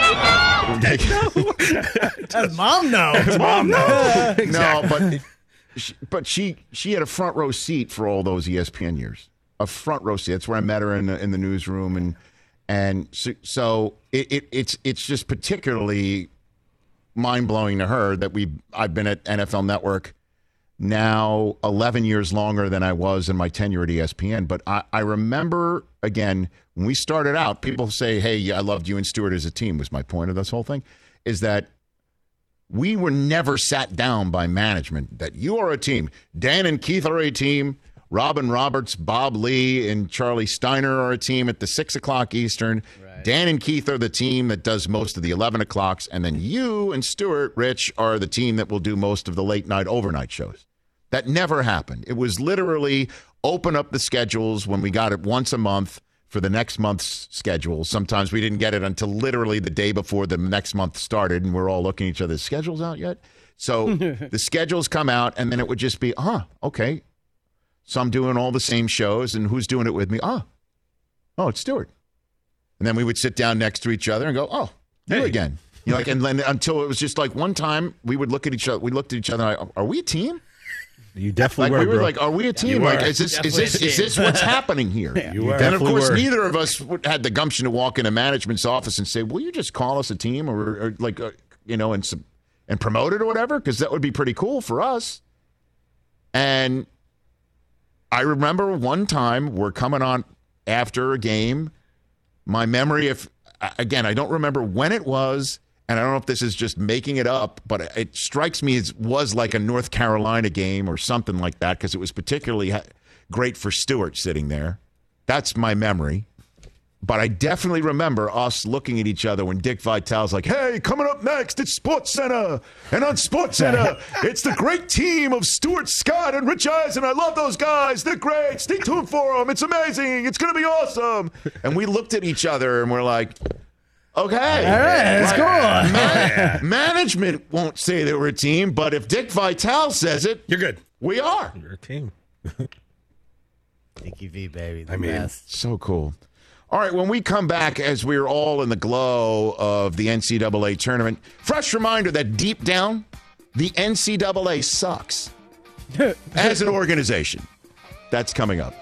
D: Does mom know?
F: Does mom know?
B: No, but she, but she she had a front row seat for all those E S P N years. A front row seat. That's where I met her in the, in the newsroom, and and so, so it, it it's it's just particularly mind blowing to her that we I've been at N F L Network now eleven years longer than I was in my tenure at E S P N. But I, I remember, again, when we started out, people say, hey, I loved you and Stewart as a team, was my point of this whole thing, is that we were never sat down by management that you are a team. Dan and Keith are a team. Robin Roberts, Bob Lee, and Charlie Steiner are a team at the six o'clock Eastern. Right. Dan and Keith are the team that does most of the eleven o'clocks. And then you and Stewart, Rich, are the team that will do most of the late night overnight shows. That never happened. It was literally open up the schedules when we got it once a month for the next month's schedule. Sometimes we didn't get it until literally the day before the next month started, and we're all looking at each other's schedules out yet. So the schedules come out, and then it would just be, huh, okay. So I'm doing all the same shows, and who's doing it with me? Oh, oh, it's Stewart. And then we would sit down next to each other and go, oh, you
F: hey.
B: again. You know, like, and then until it was just like one time we would look at each other. We looked at each other. And I, are we a team?
E: You definitely
B: like,
E: were.
B: We were
E: bro.
B: like, are we a team?
E: You
B: Like,
E: were.
B: is this is this is this what's happening here?
E: Yeah. You were.
B: And of course,
E: were.
B: neither of us had the gumption to walk into management's office and say, "Will you just call us a team, or, or like, uh, you know, and and promote it or whatever?" Because that would be pretty cool for us. And I remember one time we're coming on after a game. My memory, if again, I don't remember when it was, and I don't know if this is just making it up, but it strikes me as was like a North Carolina game or something like that, because it was particularly great for Stewart sitting there. That's my memory. But I definitely remember us looking at each other when Dick Vitale's like, hey, coming up next, it's Sports Center. And on Sports Center, it's the great team of Stuart Scott and Rich Eisen. I love those guys. They're great. Stay tuned for them. It's amazing. It's going to be awesome. And we looked at each other and we're like, okay.
D: All right, that's
B: like,
D: cool.
B: Man, management won't say they were a team, but if Dick Vitale says it,
F: you're good.
B: We are.
E: You're a team.
D: Dickie V, baby. The
F: I mean,
D: best.
B: So cool. All right, when we come back, as we're all in the glow of the N C double A tournament, fresh reminder that deep down, the N C double A sucks as an organization. That's coming up.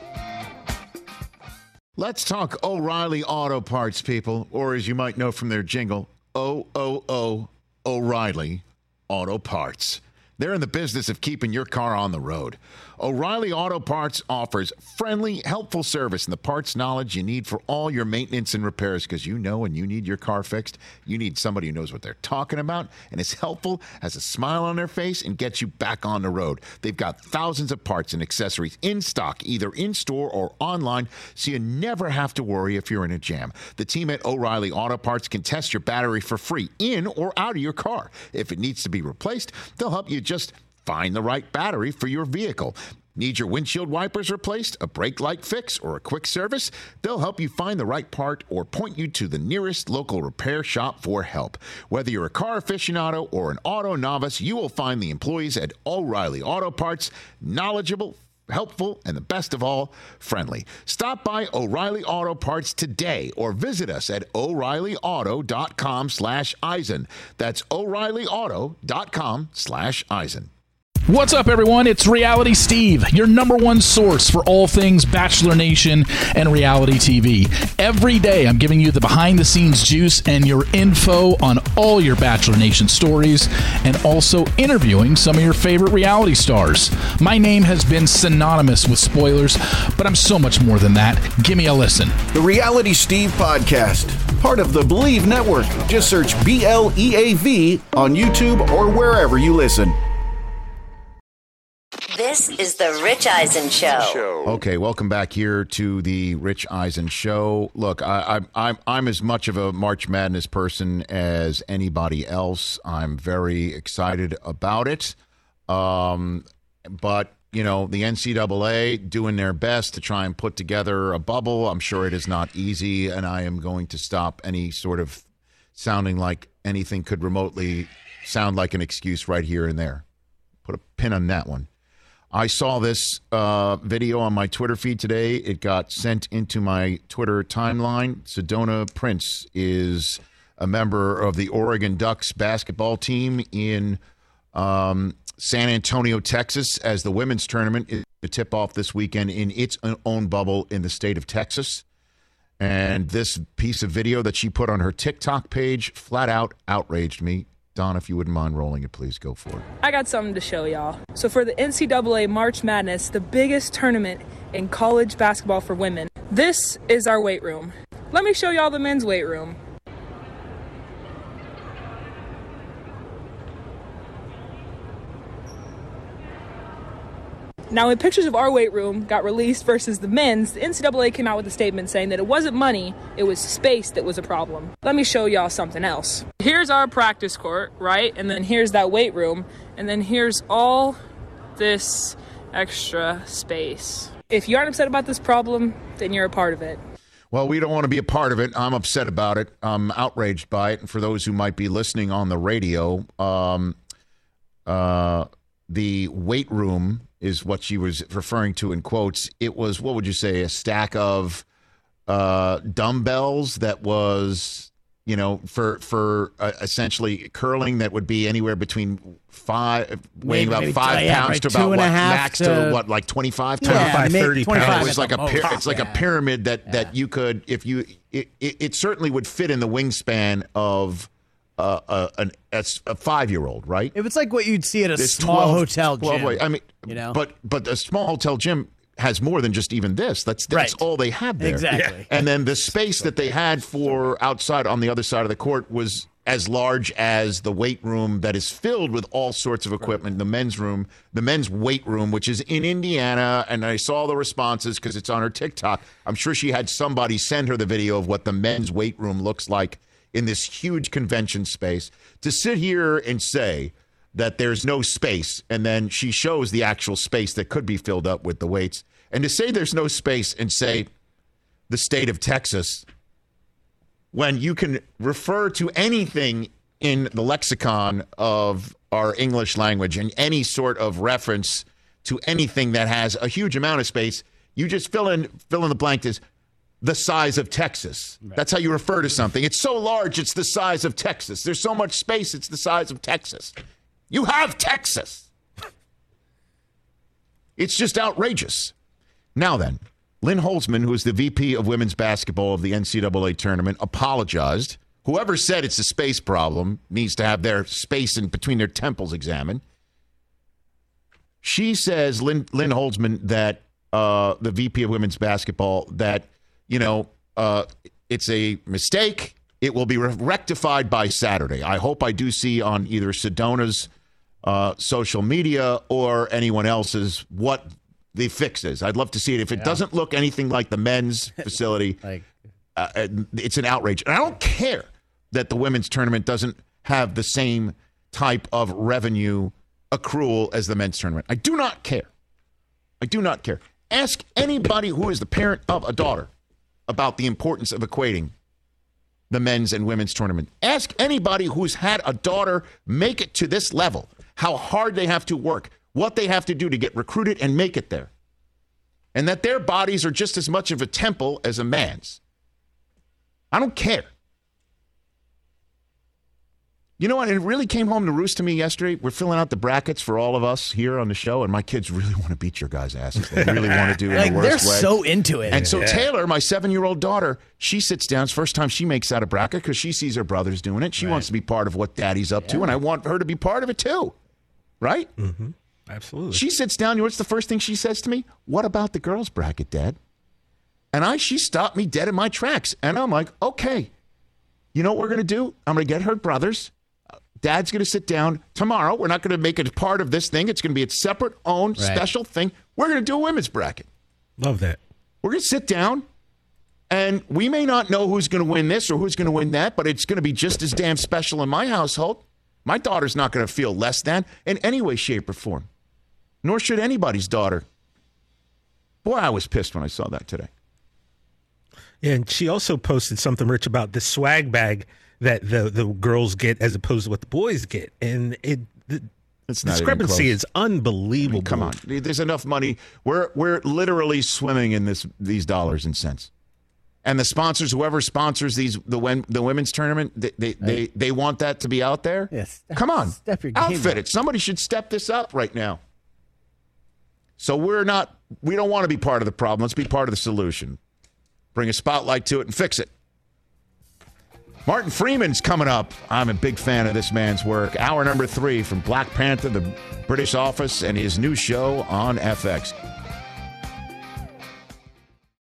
B: Let's talk O'Reilly Auto Parts, people, or as you might know from their jingle, O O O O'Reilly Auto Parts. They're in the business of keeping your car on the road. O'Reilly Auto Parts offers friendly, helpful service and the parts knowledge you need for all your maintenance and repairs, because you know when you need your car fixed, you need somebody who knows what they're talking about and is helpful, has a smile on their face, and gets you back on the road. They've got thousands of parts and accessories in stock, either in-store or online, so you never have to worry if you're in a jam. The team at O'Reilly Auto Parts can test your battery for free in or out of your car. If it needs to be replaced, they'll help you just find the right battery for your vehicle. Need your windshield wipers replaced, a brake light fix, or a quick service? They'll help you find the right part or point you to the nearest local repair shop for help. Whether you're a car aficionado or an auto novice, you will find the employees at O'Reilly Auto Parts knowledgeable, helpful, and the best of all, friendly. Stop by O'Reilly Auto Parts today or visit us at O'Reillyauto.com slash Eisen. That's O'Reillyauto.com slash Eisen.
I: What's up, everyone? It's Reality Steve, your number one source for all things Bachelor Nation and reality T V. Every day, I'm giving you the behind-the-scenes juice and your info on all your Bachelor Nation stories, and also interviewing some of your favorite reality stars. My name has been synonymous with spoilers, but I'm so much more than that. Give me a listen.
J: The Reality Steve Podcast, part of the Believe Network. Just search B L E A V on YouTube or wherever you listen.
A: This is the Rich Eisen Show.
B: Okay, welcome back here to the Rich Eisen Show. Look, I, I, I'm I'm as much of a March Madness person as anybody else. I'm very excited about it. Um, but, you know, the N C double A doing their best to try and put together a bubble. I'm sure it is not easy, and I am going to stop any sort of sounding like anything could remotely sound like an excuse right here and there. put a pin on that one. I saw this uh, video on my Twitter feed today. It got sent into my Twitter timeline. Sedona Prince is a member of the Oregon Ducks basketball team in um, San Antonio, Texas, as the women's tournament is to tip off this weekend in its own bubble in the state of Texas. And this piece of video that she put on her TikTok page flat out outraged me. Don, if you wouldn't mind rolling it, please go for it.
K: I got something to show y'all. So for the N C double A March Madness, the biggest tournament in college basketball for women, this is our weight room. Let me show y'all the men's weight room. Now, when pictures of our weight room got released versus the men's, the N C double A came out with a statement saying that it wasn't money, it was space that was a problem. Let me show y'all something else. Here's our practice court, right? And then here's that weight room. And then here's all this extra space. If you aren't upset about this problem, then you're a part of it.
B: Well, we don't want to be a part of it. I'm upset about it. I'm outraged by it. And for those who might be listening on the radio, um, uh, the weight room is what she was referring to in quotes. It was, what would you say, a stack of uh, dumbbells that was, you know, for for uh, essentially curling that would be anywhere between five, weighing about
D: maybe,
B: five
D: yeah,
B: pounds
D: right,
B: to about what, max to,
D: to
B: what, like twenty-five,
D: yeah,
B: twenty-five,
D: thirty pounds.
B: It was like a,
D: most.
B: py- it's like
D: yeah.
B: a pyramid that, yeah. that you could, if you, it, it, it certainly would fit in the wingspan of Uh, uh, an, a five-year-old, right?
D: If it's like what you'd see at a
B: This
D: small
B: twelve,
D: hotel gym.
B: twelve, I mean,
D: you know?
B: but but a small hotel gym has more than just even this. That's that's
D: Right.
B: all they had there.
D: Exactly.
B: Yeah. And then the space that they had for outside on the other side of the court was as large as the weight room that is filled with all sorts of equipment. The men's room, the men's weight room, which is in Indiana, and I saw the responses because it's on her TikTok. I'm sure she had somebody send her the video of what the men's weight room looks like in this huge convention space. To sit here and say that there's no space, and then she shows the actual space that could be filled up with the weights, and to say there's no space and say the state of Texas, when you can refer to anything in the lexicon of our English language and any sort of reference to anything that has a huge amount of space, you just fill in fill in the blank as the size of Texas. Right. That's how you refer to something. It's so large, it's the size of Texas. There's so much space, it's the size of Texas. You have Texas. It's just outrageous. Now then, Lynn Holtzman, who is the V P of women's basketball of the N C double A tournament, apologized. Whoever said it's a space problem needs to have their space in between their temples examined. She says, Lynn, Lynn Holtzman, that uh, the V P of women's basketball, that you know, uh, it's a mistake. It will be re- rectified by Saturday. I hope I do see on either Sedona's uh, social media or anyone else's what the fix is. I'd love to see it. If it yeah. doesn't look anything like the men's facility, like, uh, it's an outrage. And I don't care that the women's tournament doesn't have the same type of revenue accrual as the men's tournament. I do not care. I do not care. Ask anybody who is the parent of a daughter about the importance of equating the men's and women's tournament. Ask anybody who's had a daughter make it to this level, how hard they have to work, what they have to do to get recruited and make it there, and that their bodies are just as much of a temple as a man's. I don't care. You know what? It really came home to roost to me yesterday. We're filling out the brackets for all of us here on the show, and my kids really want to beat your guys' asses. They really want to do it
D: like,
B: in the worst
D: they're
B: way.
D: so into it.
B: And so
D: yeah.
B: Taylor, my seven-year-old daughter, she sits down. It's the first time she makes out a bracket because she sees her brothers doing it. She right. wants to be part of what Daddy's up yeah. to, and I want her to be part of it too. Right?
E: Mm-hmm. Absolutely.
B: She sits down. You know what's the first thing she says to me? What about the girls' bracket, Dad? And I, she stopped me dead in my tracks. And I'm like, okay, you know what we're going to do? I'm going to get her brothers. Dad's going to sit down tomorrow. We're not going to make it part of this thing. It's going to be a separate, own, right. special thing. We're going to do a women's bracket.
E: Love that.
B: We're going to sit down, and we may not know who's going to win this or who's going to win that, but it's going to be just as damn special in my household. My daughter's not going to feel less than in any way, shape, or form. Nor should anybody's daughter. Boy, I was pissed when I saw that today.
E: Yeah, and she also posted something, Rich, about the swag bag that the, the girls get as opposed to what the boys get. And it the,
B: It's not
E: discrepancy
B: even close.
E: is unbelievable.
B: I mean, come on, there's enough money. We're we're literally swimming in this these dollars and cents. And the sponsors, whoever sponsors these the when, the women's tournament, they they, right. they they want that to be out there.
D: Yes.
B: Come on,
D: step your game
B: outfit
D: up.
B: it. Somebody should step this up right now. So we're not. We don't want to be part of the problem. Let's be part of the solution. Bring a spotlight to it and fix it. Martin Freeman's coming up. I'm a big fan of this man's work. Hour number three from Black Panther, the British Office, and his new show on F X.